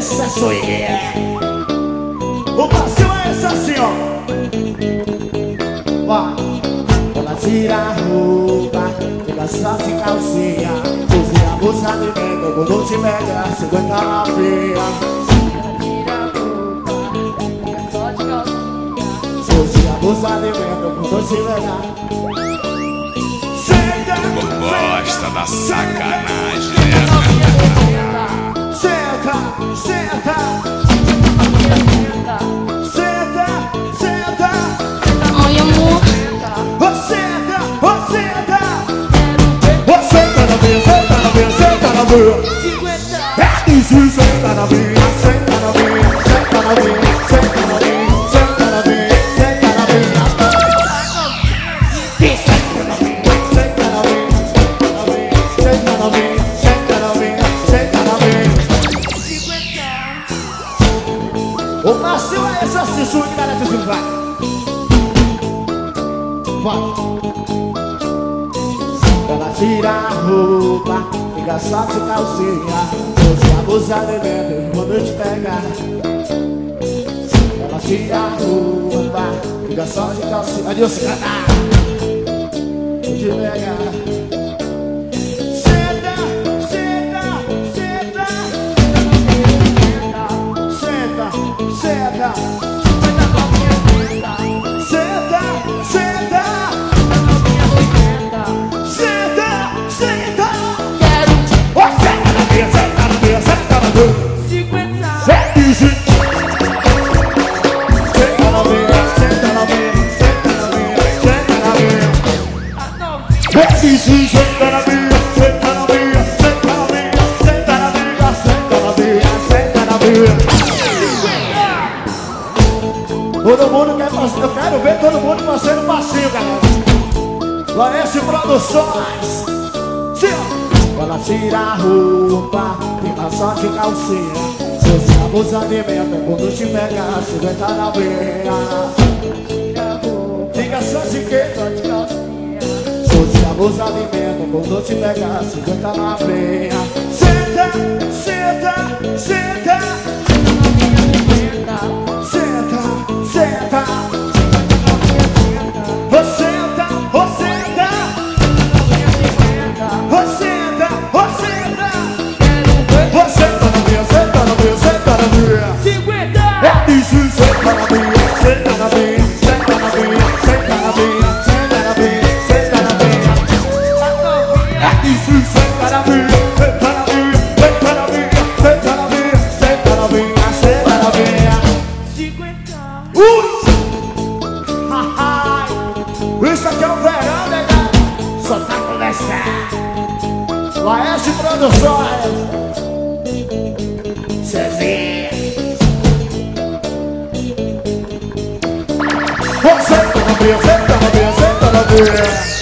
esse é swing. O passinho é esse assim, ó. Vai. Ela tira a roupa, fica só de calcinha. Use a bolsa de vento, quando te pega, 50 novinha. Use a bolsa de vento, quando te pega. Gosta da sacanagem, né? Senta, senta. Senta, senta. Ai, amor. Senta, senta. Senta na minha, senta na minha, senta na minha. Isso, senta na minha, senta na minha, senta na minha, senta na minha, senta na minha, senta na minha. Senta na minha, senta na minha, senta na minha, senta na minha, senta na minha. O Marcinho é esse assim, swing, galera, vai. Ela tira a roupa, fica só de calcinha. Você abusa de dentro quando eu te pegar. Ela tira a roupa, fica só de calcinha. Adeus, cantar. Vou te pegar. Senta, senta, senta. Senta, senta. Senta, senta. Todo mundo quer fazer, eu quero ver todo mundo fazendo passinho, galera. Laércio Produções. Ela tira a roupa, fica só de calcinha. Se você abusa de menta, quando te pegar, 50 na veia. Fica só de quê? Se você abusa de menta, quando te pegar, 50 na veia. Senta, senta, senta. Senta, senta. Você senta, você senta. Você senta, você senta. Você senta na minha, senta na minha, senta na minha. 50. É isso, senta na minha, senta na minha, senta na minha, senta na minha, senta na minha, senta na minha. É isso, senta na minha, senta na minha, senta na minha, senta na minha, senta na minha, senta na minha. 50. Isso aqui é um verão, legal. Só tá começando. Laércio Produções. Cezinha. Você tá na minha, senta na minha, senta na minha.